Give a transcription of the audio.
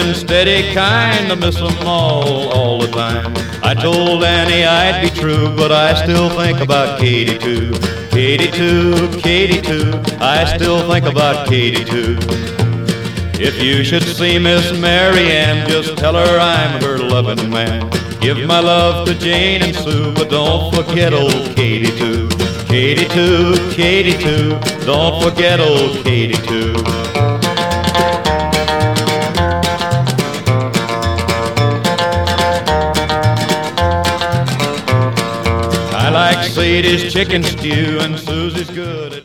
and steady kind, I miss them all the time. I told Annie I'd be true, but I still think about Katie too. Katie too, Katie too, I still think about Katie too. If you should see Miss Mary Ann, just tell her I'm her loving man. Give my love to Jane and Sue, but don't forget old Katie too. Katie too, Katie too, don't forget old Katie too. I like Sadie's chicken stew and Susie's good.